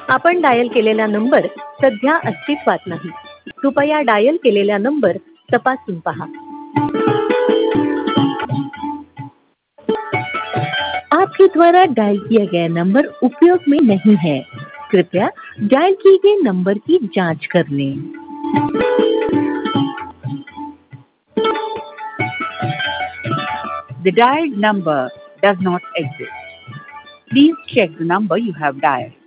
आपण डायल केलेला नंबर सध्या अस्तित्वात नाही. कृपया डायल केलेला नंबर तपासून पहा. आपके द्वारा डायल किया गया नंबर उपयोग में नहीं है. कृपया डायल किए गए नंबर की जांच कर लें. The dialed number does not exist. Please check the number you have dialed.